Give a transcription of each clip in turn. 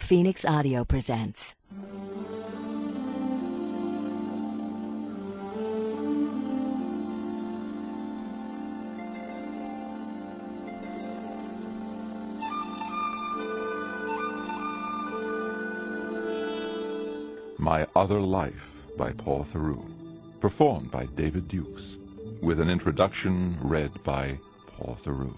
Phoenix Audio presents. My Other Life by Paul Theroux, performed by David Dukes, with an introduction read by Paul Theroux.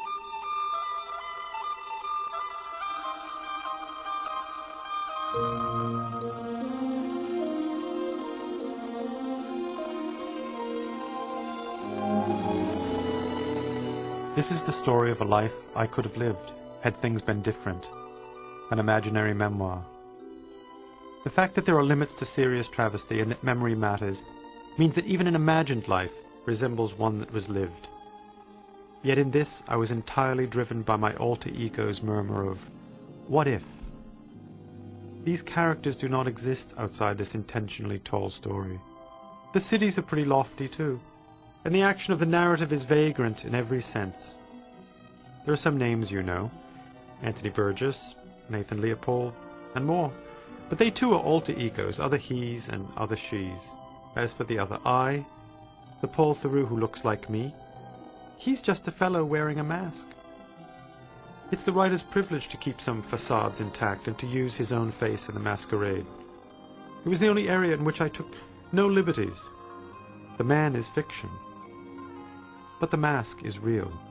This is the story of a life I could have lived, had things been different. An imaginary memoir. The fact that there are limits to serious travesty and that memory matters means that even an imagined life resembles one that was lived. Yet in this I was entirely driven by my alter ego's murmur of, what if? These characters do not exist outside this intentionally tall story. The cities are pretty lofty too, and the action of the narrative is vagrant in every sense. There are some names you know, Anthony Burgess, Nathan Leopold, and more. But they too are alter egos, other he's and other she's. As for the other I, the Paul Theroux who looks like me, he's just a fellow wearing a mask. It's the writer's privilege to keep some facades intact and to use his own face in the masquerade. It was the only area in which I took no liberties. The man is fiction, but the mask is real.